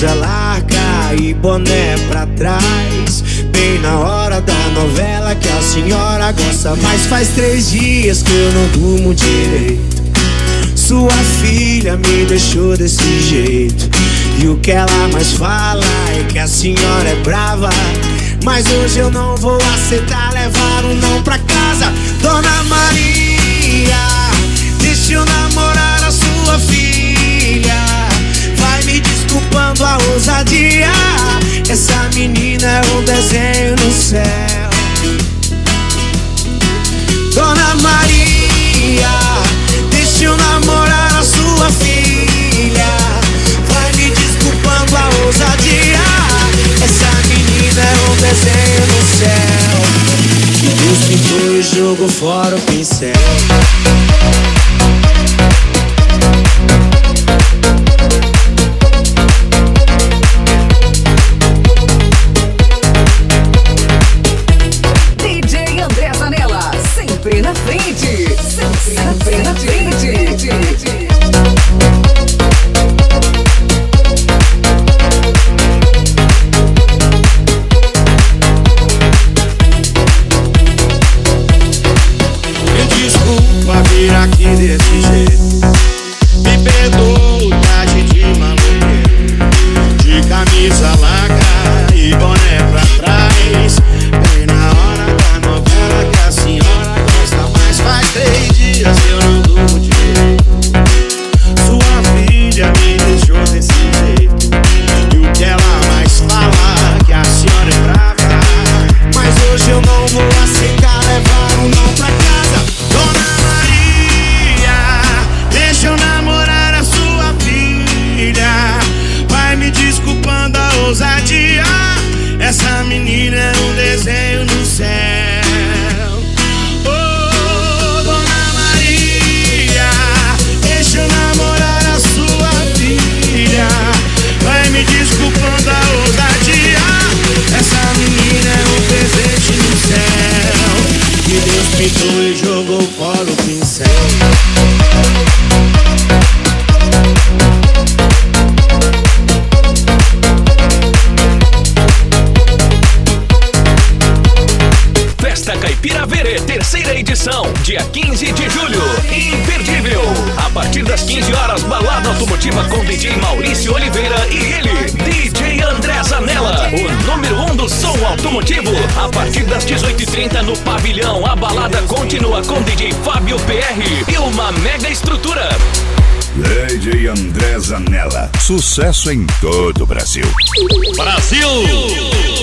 camisa larga e boné pra trás, bem na hora da novela que a senhora gosta. Mas faz 3 dias que eu não durmo direito. Sua filha me deixou desse jeito, e o que ela mais fala é que a senhora é brava. Mas hoje eu não vou aceitar levar um não pra casa. Dona Maria, deixa eu namorar a sua filha. Vai me desculpando a ousadia, essa menina é um desenho no céu. Dona Maria, deixa eu namorar a sua filha. Vai me desculpando a ousadia, essa menina é um desenho no céu. Deus pintou e jogou fora o pincel. DJ André Zanella, sempre na frente, sempre na frente. Vir aqui desse jeito, me perdoa tarde de maloqueiro, de camisa larga e boné pra trás, bem na hora da novela que a senhora gosta. Mas faz 3 dias que eu não durmo direito. Sua filha me deixou desse jeito, e o que ela mais fala é que a senhora é brava. Mas hoje eu não vou aceitar levar um não pra casa. Dona Maria, deixa eu namorar a sua filha. Vai me desculpando a ousadia, essa menina é um desenho no céu. Oh, Dona Maria, deixa eu namorar a sua filha. Vai me desculpando a ousadia, essa menina é um presente no céu, que Deus pintou e jogou fora o pincel. Festa Caipira Verê, 3ª edição, dia 15 de julho. Imperdível. A partir das 15 horas, balada automotiva com DJ Maurício Oliveira e ele, DJ André Zanella, o número 1 do som automotivo. A partir das 18h30 no Pavilhão, a balada continua com DJ Fábio PR e uma mega estrutura. DJ André Zanella, sucesso em todo o Brasil. Brasil!